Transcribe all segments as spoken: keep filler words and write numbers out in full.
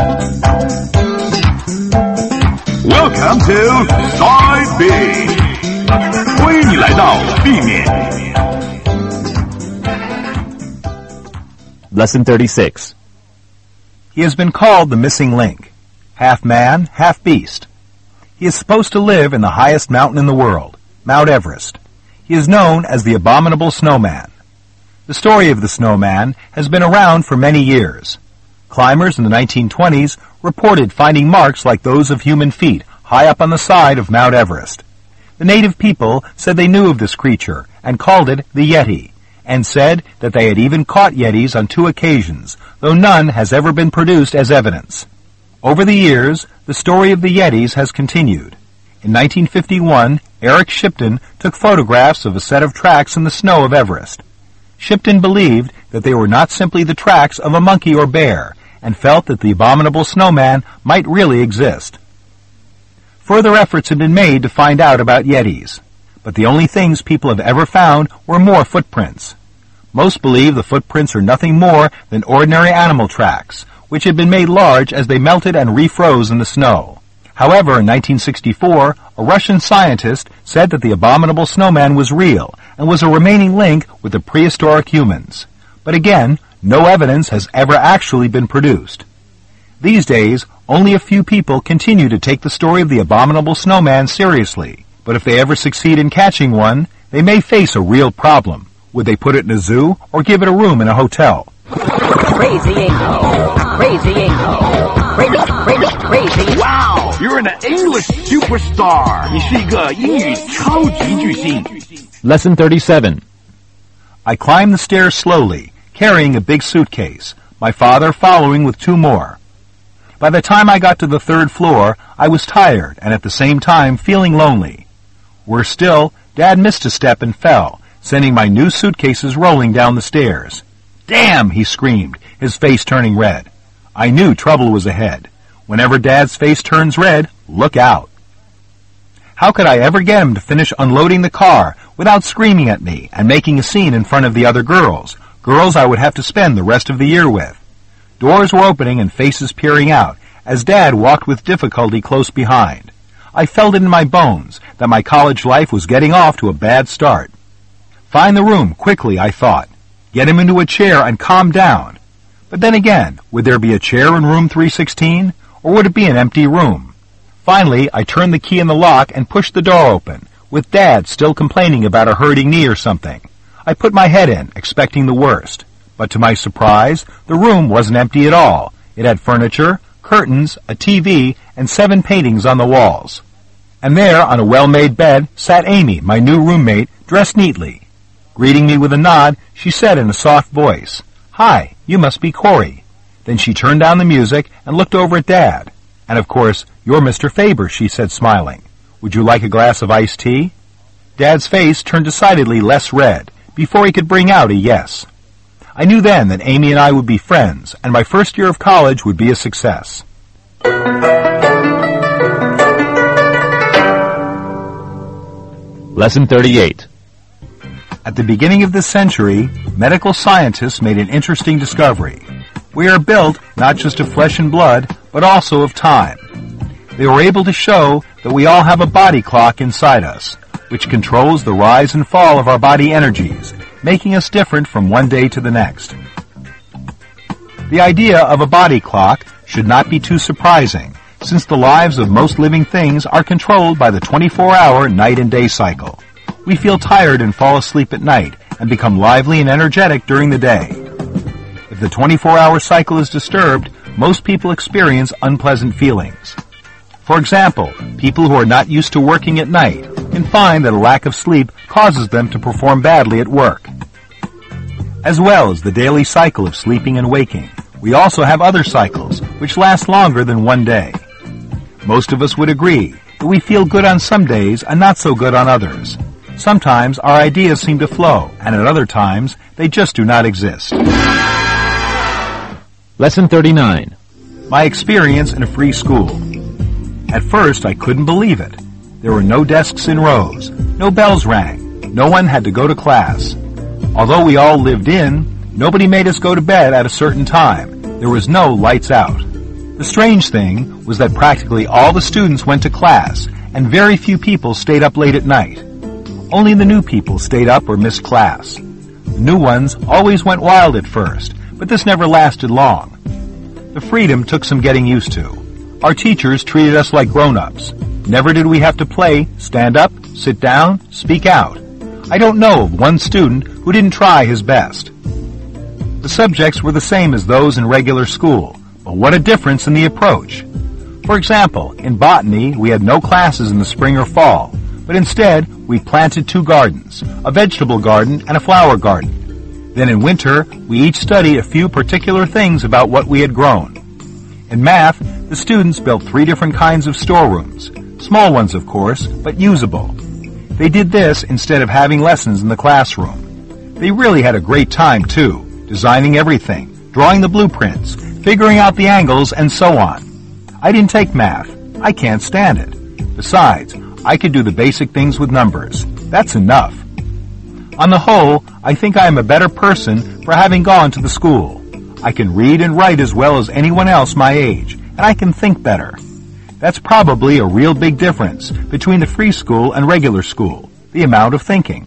Welcome to Side B， 欢迎你来到 B 面。 Lesson thirty-six. He has been called the missing link, half man, half beast. He is supposed to live in the highest mountain in the world, Mount Everest. He is known as the Abominable Snowman. The story of the snowman has been around for many years. Climbers in the nineteen twenties reported finding marks like those of human feet high up on the side of Mount Everest. The native people said they knew of this creature and called it the Yeti, and said that they had even caught Yetis on two occasions, though none has ever been produced as evidence. Over the years, the story of the Yetis has continued. In nineteen fifty-one, Eric Shipton took photographs of a set of tracks in the snow of Everest. Shipton believed that they were not simply the tracks of a monkey or bear, and felt that the abominable snowman might really exist. Further efforts have been made to find out about Yetis, but the only things people have ever found were more footprints. Most believe the footprints are nothing more than ordinary animal tracks, which had been made large as they melted and refroze in the snow. However, in nineteen sixty-four, a Russian scientist said that the abominable snowman was real and was a remaining link with the prehistoric humans. But again, no evidence has ever actually been produced. These days, only a few people continue to take the story of the abominable snowman seriously. But if they ever succeed in catching one, they may face a real problem. Would they put it in a zoo or give it a room in a hotel? Crazy Ingo! Crazy Ingo! Crazy, crazy, crazy! Wow, you're an English superstar! 你是一个英语超级巨星。 Lesson thirty-seven. I climbed the stairs slowly, carrying a big suitcase, my father following with two more. By the time I got to the third floor, I was tired and at the same time feeling lonely. Worse still, Dad missed a step and fell, sending my new suitcases rolling down the stairs. "Damn!" he screamed, his face turning red. I knew trouble was ahead. Whenever Dad's face turns red, look out. How could I ever get him to finish unloading the car without screaming at me and making a scene in front of the other girls, girls I would have to spend the rest of the year with? Doors were opening and faces peering out as Dad walked with difficulty close behind. I felt it in my bones that my college life was getting off to a bad start. Find the room quickly, I thought. Get him into a chair and calm down. But then again, would there be a chair in room three sixteen, or would it be an empty room? Finally, I turned the key in the lock and pushed the door open, with Dad still complaining about a hurting knee or something. I put my head in, expecting the worst. But to my surprise, the room wasn't empty at all. It had furniture, curtains, a T V, and seven paintings on the walls. And there, on a well-made bed, sat Amy, my new roommate, dressed neatly. Greeting me with a nod, she said in a soft voice, "Hi, you must be Corey." Then she turned down the music and looked over at Dad. "And of course, you're Mister Faber," she said, smiling. "Would you like a glass of iced tea?" Dad's face turned decidedly less red before he could bring out a yes. I knew then that Amy and I would be friends, and my first year of college would be a success. Lesson thirty-eight. At the beginning of this century, medical scientists made an interesting discovery. We are built not just of flesh and blood, but also of time. They were able to show that we all have a body clock inside us, which controls the rise and fall of our body energies, making us different from one day to the next. The idea of a body clock should not be too surprising, since the lives of most living things are controlled by the twenty-four hour night and day cycle. We feel tired and fall asleep at night, and become lively and energetic during the day. If the twenty-four hour cycle is disturbed, most people experience unpleasant feelings. For example, people who are not used to working at night can find that a lack of sleep causes them to perform badly at work. As well as the daily cycle of sleeping and waking, we also have other cycles which last longer than one day. Most of us would agree that we feel good on some days and not so good on others. Sometimes our ideas seem to flow, and at other times they just do not exist. Lesson thirty-nine. My experience in a free school. At first I couldn't believe it. There were no desks in rows, no bells rang, no one had to go to class. Although we all lived in, nobody made us go to bed at a certain time. There was no lights out. The strange thing was that practically all the students went to class, and very few people stayed up late at night. Only the new people stayed up or missed class. The new ones always went wild at first, but this never lasted long. The freedom took some getting used to. Our teachers treated us like grown-ups. Never did we have to play, stand up, sit down, speak out. I don't know of one student who didn't try his best. The subjects were the same as those in regular school, but what a difference in the approach. For example, in botany, we had no classes in the spring or fall, but instead we planted two gardens, a vegetable garden and a flower garden. Then in winter, we each studied a few particular things about what we had grown. In math, the students built three different kinds of storerooms, small ones of course, but usable. They did this instead of having lessons in the classroom. They really had a great time too, designing everything, drawing the blueprints, figuring out the angles, and so on. I didn't take math. I can't stand it. Besides, I could do the basic things with numbers. That's enough. On the whole, I think I am a better person for having gone to the school. I can read and write as well as anyone else my age, and I can think better. That's probably a real big difference between the free school and regular school, the amount of thinking.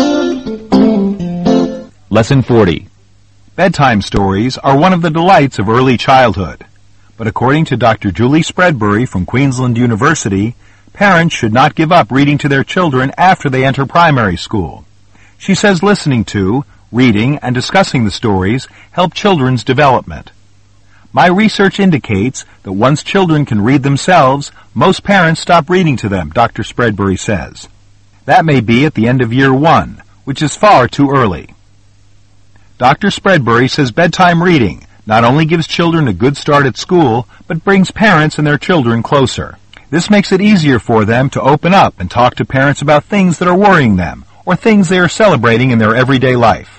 Lesson forty. Bedtime stories are one of the delights of early childhood. But according to Doctor Julie Spreadbury from Queensland University, parents should not give up reading to their children after they enter primary school. She says listening to, reading, and discussing the stories help children's development. My research indicates that once children can read themselves, most parents stop reading to them, Doctor Spreadbury says. That may be at the end of year one, which is far too early. Doctor Spreadbury says bedtime reading not only gives children a good start at school, but brings parents and their children closer. This makes it easier for them to open up and talk to parents about things that are worrying them, or things they are celebrating in their everyday life.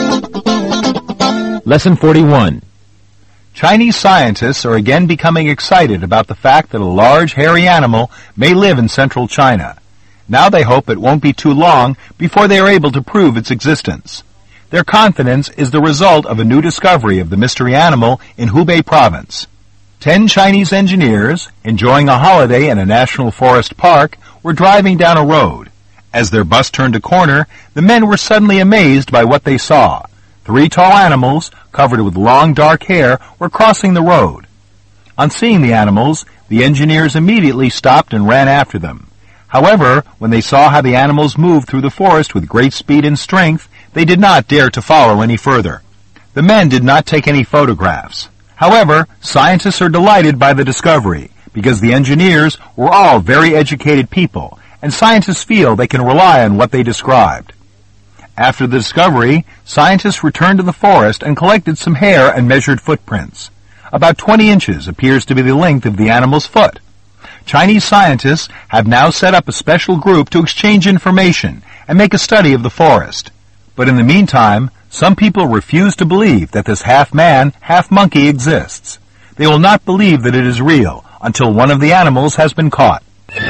Lesson forty-one. Chinese scientists are again becoming excited about the fact that a large, hairy animal may live in central China. Now they hope it won't be too long before they are able to prove its existence. Their confidence is the result of a new discovery of the mystery animal in Hubei province. Ten Chinese engineers, enjoying a holiday in a national forest park, were driving down a road. As their bus turned a corner, the men were suddenly amazed by what they saw. Three tall animals, covered with long dark hair, were crossing the road. On seeing the animals, the engineers immediately stopped and ran after them. However, when they saw how the animals moved through the forest with great speed and strength, they did not dare to follow any further. The men did not take any photographs. However, scientists are delighted by the discovery, because the engineers were all very educated people, and scientists feel they can rely on what they described. After the discovery, scientists returned to the forest and collected some hair and measured footprints. About twenty inches appears to be the length of the animal's foot. Chinese scientists have now set up a special group to exchange information and make a study of the forest. But in the meantime, some people refuse to believe that this half-man, half-monkey exists. They will not believe that it is real until one of the animals has been caught.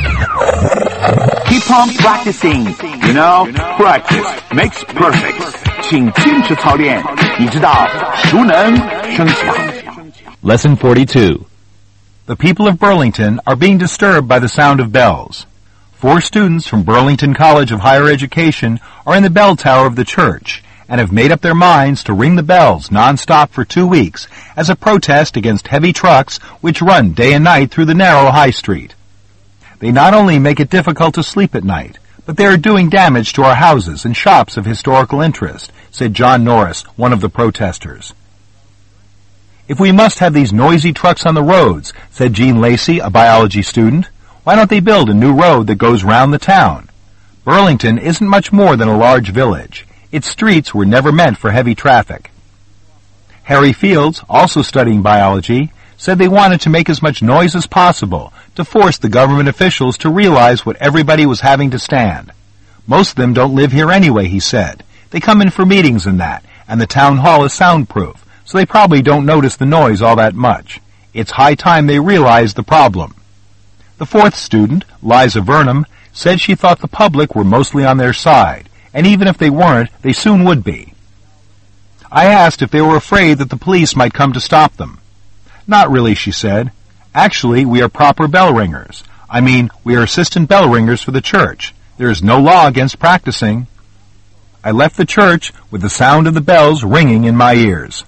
Keep on practicing. You know, practice makes perfect. 请坚持操练，你知道，熟能生巧。 Lesson forty-two. The people of Burlington are being disturbed by the sound of bells. Four students from Burlington College of Higher Education are in the bell tower of the church and have made up their minds to ring the bells nonstop for two weeks as a protest against heavy trucks which run day and night through the narrow high street. They not only make it difficult to sleep at night, but they are doing damage to our houses and shops of historical interest, said John Norris, one of the protesters. If we must have these noisy trucks on the roads, said Jean Lacey, a biology student, why don't they build a new road that goes round the town? Burlington isn't much more than a large village. Its streets were never meant for heavy traffic. Harry Fields, also studying biology, said they wanted to make as much noise as possible to force the government officials to realize what everybody was having to stand. Most of them don't live here anyway, he said. They come in for meetings and that, and the town hall is soundproof, so they probably don't notice the noise all that much. It's high time they realize the problem. The fourth student, Liza Vernham, said she thought the public were mostly on their side, and even if they weren't, they soon would be. I asked if they were afraid that the police might come to stop them. Not really, she said. Actually, we are proper bell ringers. I mean, we are assistant bell ringers for the church. There is no law against practicing. I left the church with the sound of the bells ringing in my ears.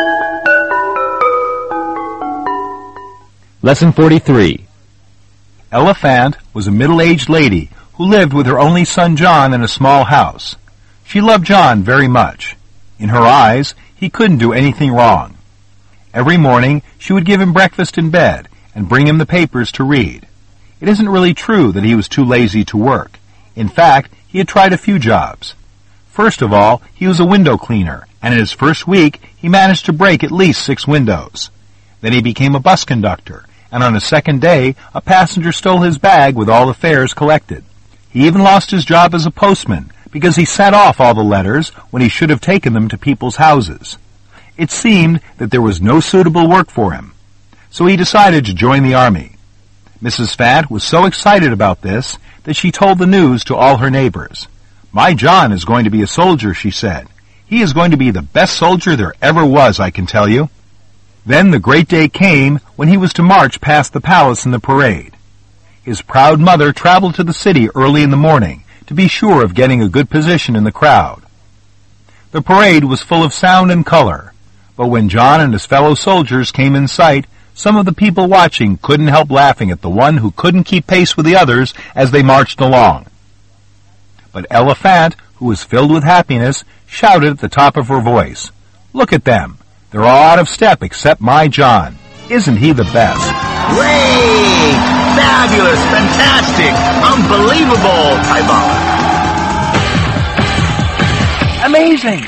Lesson forty-three. Ella Fant was a middle-aged lady who lived with her only son John in a small house. She loved John very much. In her eyes, he couldn't do anything wrong. Every morning, she would give him breakfast in bed and bring him the papers to read. It isn't really true that he was too lazy to work. In fact, he had tried a few jobs. First of all, he was a window cleaner, and in his first week, he managed to break at least six windows. Then he became a bus conductor, and on his second day, a passenger stole his bag with all the fares collected. He even lost his job as a postman because he sent off all the letters when he should have taken them to people's houses. It seemed that there was no suitable work for him, so he decided to join the army. Missus Fant was so excited about this that she told the news to all her neighbors. "My John is going to be a soldier," she said. "He is going to be the best soldier there ever was, I can tell you." Then the great day came when he was to march past the palace in the parade. His proud mother traveled to the city early in the morning to be sure of getting a good position in the crowd. The parade was full of sound and color, but when John and his fellow soldiers came in sight, some of the people watching couldn't help laughing at the one who couldn't keep pace with the others as they marched along. But Ella Fant, who was filled with happiness, shouted at the top of her voice, "Look at them! They're all out of step except my John. Isn't he the best?" Great! Fabulous! Fantastic! Unbelievable! Tybo! Amazing!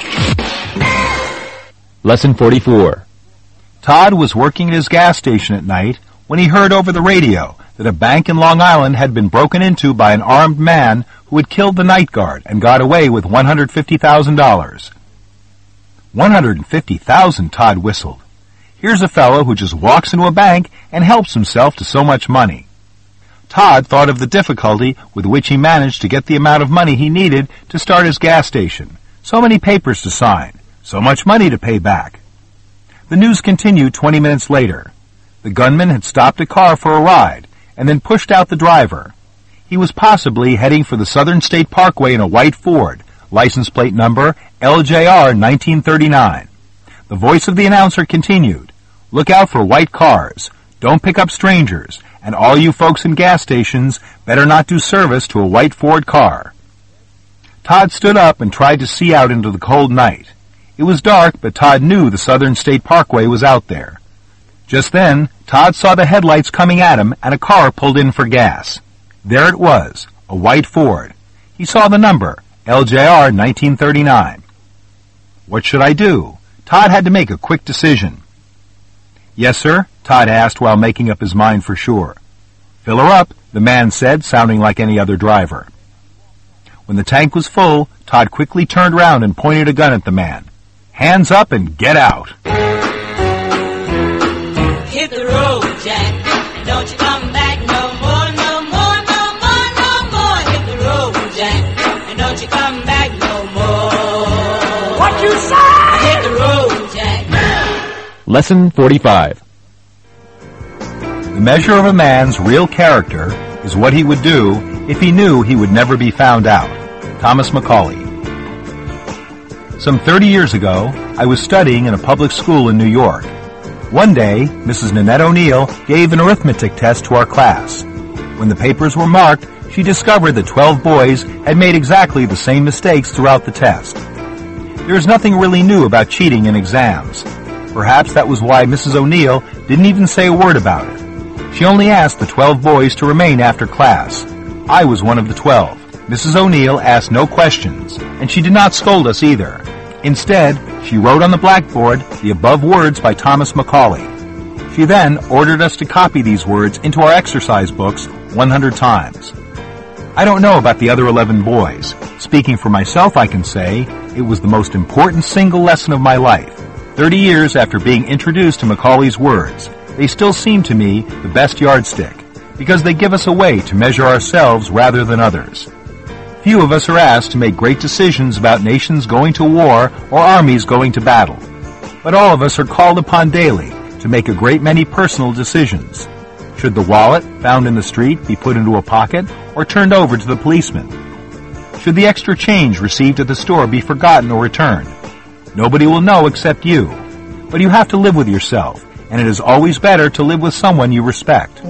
Lesson forty-four. Todd was working at his gas station at night when he heard over the radio that a bank in Long Island had been broken into by an armed man who had killed the night guard and got away with one hundred fifty thousand dollars. one hundred fifty thousand dollars, Todd whistled. Here's a fellow who just walks into a bank and helps himself to so much money. Todd thought of the difficulty with which he managed to get the amount of money he needed to start his gas station. So many papers to sign, so much money to pay back. The news continued twenty minutes later. The gunman had stopped a car for a ride and then pushed out the driver. He was possibly heading for the Southern State Parkway in a white Ford, license plate number L J R nineteen thirty-nine. The voice of the announcer continued, "Look out for white cars. Don't pick up strangers, and all you folks in gas stations better not do service to a white Ford car." Todd stood up and tried to see out into the cold night. It was dark, but Todd knew the Southern State Parkway was out there. Just then, Todd saw the headlights coming at him, and a car pulled in for gas. There it was, a white Ford. He saw the number, L J R nineteen thirty-nine. What should I do? Todd had to make a quick decision. "Yes, sir?" Todd asked while making up his mind for sure. "Fill her up," the man said, sounding like any other driver. When the tank was full, Todd quickly turned around and pointed a gun at the man. "Hands up and get out." Hit the road, Jack. Don't you come back no more, no more, no more, no more. Hit the road, Jack. And don't you come back no more. What you say? Hit the road, Jack. Lesson forty-five. The measure of a man's real character is what he would do if he knew he would never be found out. Thomas Macaulay. Some thirty years ago, I was studying in a public school in New York. One day, Missus Nanette O'Neill gave an arithmetic test to our class. When the papers were marked, she discovered that twelve boys had made exactly the same mistakes throughout the test. There is nothing really new about cheating in exams. Perhaps that was why Missus O'Neill didn't even say a word about it. She only asked the twelve boys to remain after class. I was one of the twelve. Missus O'Neill asked no questions, and she did not scold us either. Instead, she wrote on the blackboard the above words by Thomas Macaulay. She then ordered us to copy these words into our exercise books one hundred times. I don't know about the other eleven boys. Speaking for myself, I can say it was the most important single lesson of my life. Thirty years after being introduced to Macaulay's words, they still seem to me the best yardstick, because they give us a way to measure ourselves rather than others. Few of us are asked to make great decisions about nations going to war or armies going to battle. But all of us are called upon daily to make a great many personal decisions. Should the wallet found in the street be put into a pocket or turned over to the policeman? Should the extra change received at the store be forgotten or returned? Nobody will know except you. But you have to live with yourself, and it is always better to live with someone you respect.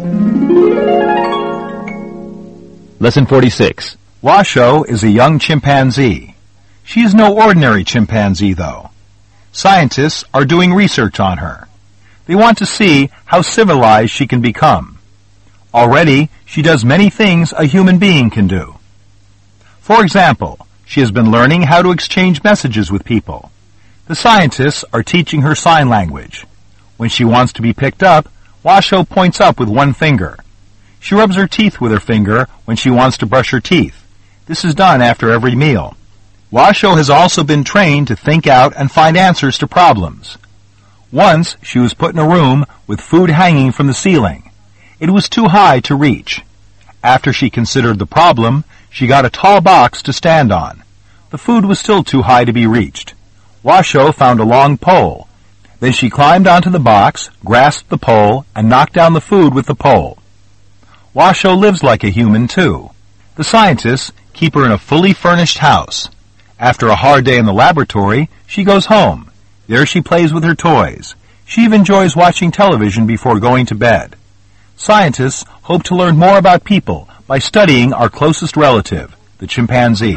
Lesson forty-six. Washoe is a young chimpanzee. She is no ordinary chimpanzee, though. Scientists are doing research on her. They want to see how civilized she can become. Already, she does many things a human being can do. For example, she has been learning how to exchange messages with people. The scientists are teaching her sign language. When she wants to be picked up, Washoe points up with one finger. She rubs her teeth with her finger when she wants to brush her teeth. This is done after every meal. Washoe has also been trained to think out and find answers to problems. Once, she was put in a room with food hanging from the ceiling. It was too high to reach. After she considered the problem, she got a tall box to stand on. The food was still too high to be reached. Washoe found a long pole. Then she climbed onto the box, grasped the pole, and knocked down the food with the pole. Washoe lives like a human, too. The scientists keep her in a fully furnished house. After a hard day in the laboratory, she goes home. There she plays with her toys. She even enjoys watching television before going to bed. Scientists hope to learn more about people by studying our closest relative, the chimpanzee.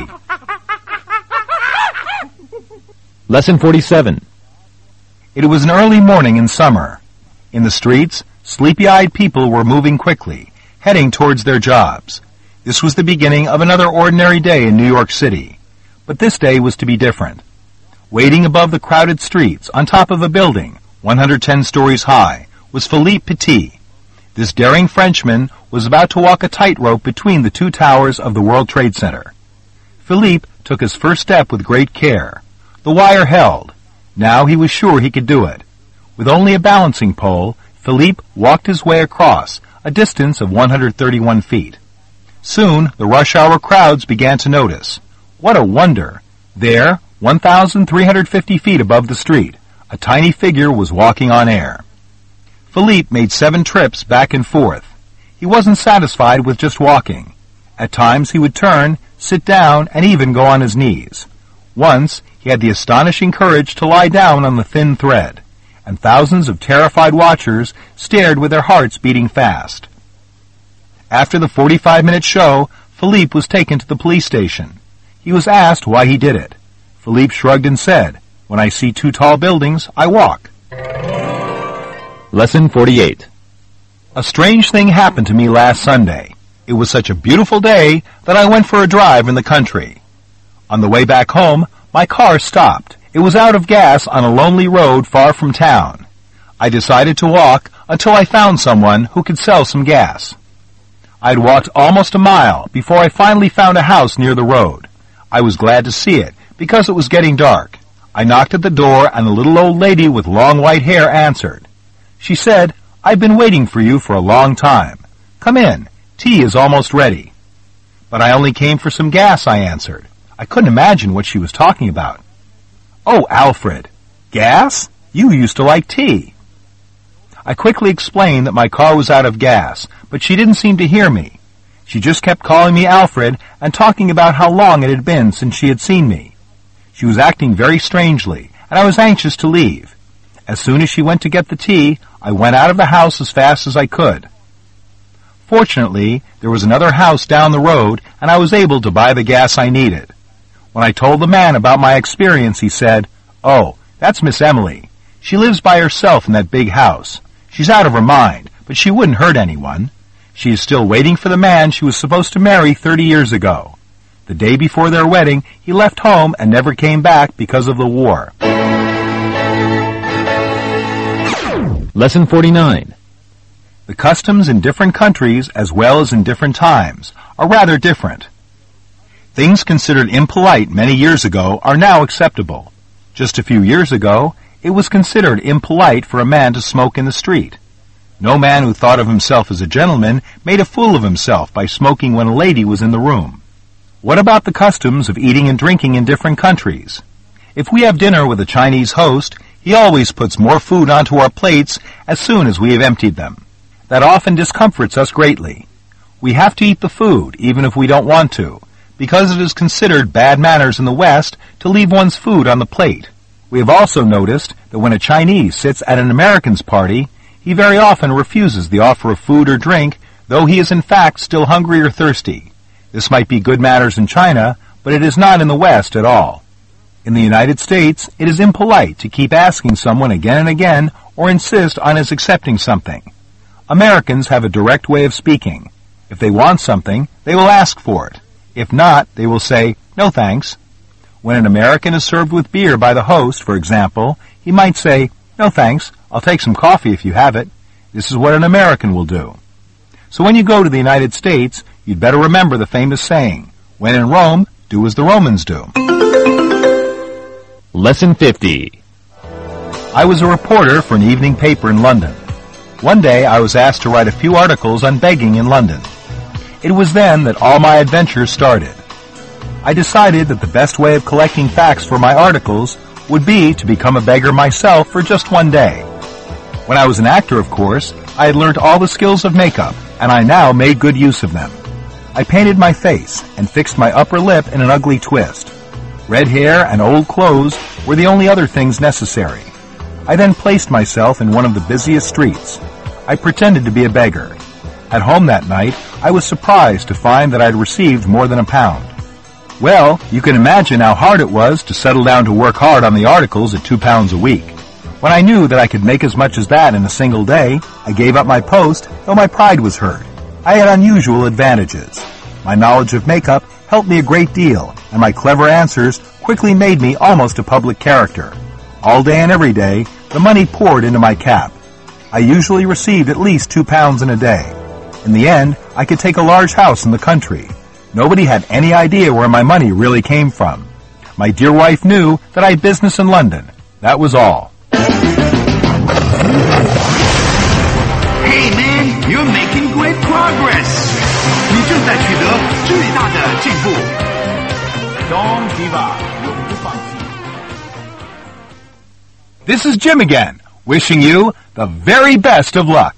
Lesson forty-seven. It was an early morning in summer. In the streets, sleepy-eyed people were moving quickly, heading towards their jobs. This was the beginning of another ordinary day in New York City. But this day was to be different. Waiting above the crowded streets, on top of a building, one hundred ten stories high, was Philippe Petit. This daring Frenchman was about to walk a tightrope between the two towers of the World Trade Center. Philippe took his first step with great care. The wire held. Now he was sure he could do it. With only a balancing pole, Philippe walked his way across, a distance of one hundred thirty-one feet. Soon, the rush-hour crowds began to notice. What a wonder! There, one thousand three hundred fifty feet above the street, a tiny figure was walking on air. Philippe made seven trips back and forth. He wasn't satisfied with just walking. At times he would turn, sit down, and even go on his knees. Once, he had the astonishing courage to lie down on the thin thread, and thousands of terrified watchers stared with their hearts beating fast. After the forty-five minute show, Philippe was taken to the police station. He was asked why he did it. Philippe shrugged and said, "When I see two tall buildings, I walk." Lesson forty-eight. A strange thing happened to me last Sunday. It was such a beautiful day that I went for a drive in the country. On the way back home, my car stopped. It was out of gas on a lonely road far from town. I decided to walk until I found someone who could sell some gas. I had walked almost a mile before I finally found a house near the road. I was glad to see it because it was getting dark. I knocked at the door and a little old lady with long white hair answered. She said, "I've been waiting for you for a long time. Come in. Tea is almost ready." "But I only came for some gas," I answered. I couldn't imagine what she was talking about. "Oh, Alfred, gas? You used to like tea." I quickly explained that my car was out of gas, but she didn't seem to hear me. She just kept calling me Alfred and talking about how long it had been since she had seen me. She was acting very strangely, and I was anxious to leave. As soon as she went to get the tea, I went out of the house as fast as I could. Fortunately, there was another house down the road, and I was able to buy the gas I needed. When I told the man about my experience, he said, "Oh, that's Miss Emily. She lives by herself in that big house. She's out of her mind, but she wouldn't hurt anyone. She is still waiting for the man she was supposed to marry thirty years ago. The day before their wedding, he left home and never came back because of the war." Lesson forty-nine. The customs in different countries, as well as in different times, are rather different. Things considered impolite many years ago are now acceptable. Just a few years ago, it was considered impolite for a man to smoke in the street. No man who thought of himself as a gentleman made a fool of himself by smoking when a lady was in the room. What about the customs of eating and drinking in different countries? If we have dinner with a Chinese host, He always puts more food onto our plates as soon as we have emptied them. That often discomforts us greatly. We have to eat the food, even if we don't want to, because it is considered bad manners in the West to leave one's food on the plate. We have also noticed that when a Chinese sits at an American's party, he very often refuses the offer of food or drink, though he is in fact still hungry or thirsty. This might be good manners in China, but it is not in the West at all. In the United States, it is impolite to keep asking someone again and again or insist on his accepting something. Americans have a direct way of speaking. If they want something, they will ask for it. If not, they will say, "No thanks." When an American is served with beer by the host, for example, he might say, "No thanks, I'll take some coffee if you have it." This is what an American will do. So when you go to the United States, you'd better remember the famous saying, "When in Rome, do as the Romans do." Lesson fifty. I was a reporter for an evening paper in London. One day I was asked to write a few articles on begging in London. It was then that all my adventures started. I decided that the best way of collecting facts for my articles would be to become a beggar myself for just one day. When I was an actor, of course, I had learned all the skills of makeup, and I now made good use of them. I painted my face and fixed my upper lip in an ugly twist. Red hair and old clothes were the only other things necessary. I then placed myself in one of the busiest streets. I pretended to be a beggar. At home that night, I was surprised to find that I had received more than a pound. Well, you can imagine how hard it was to settle down to work hard on the articles at two pounds a week. When I knew that I could make as much as that in a single day, I gave up my post, though my pride was hurt. I had unusual advantages. My knowledge of makeup helped me a great deal, and my clever answers quickly made me almost a public character. All day and every day, the money poured into my cap. I usually received at least two pounds in a day. In the end, I could take a large house in the country. Nobody had any idea where my money really came from. My dear wife knew that I had business in London. That was all. Hey man, you're making great progress. 你正在取得巨大的进步。Don't give up， 永不放弃。 This is Jim again, wishing you the very best of luck.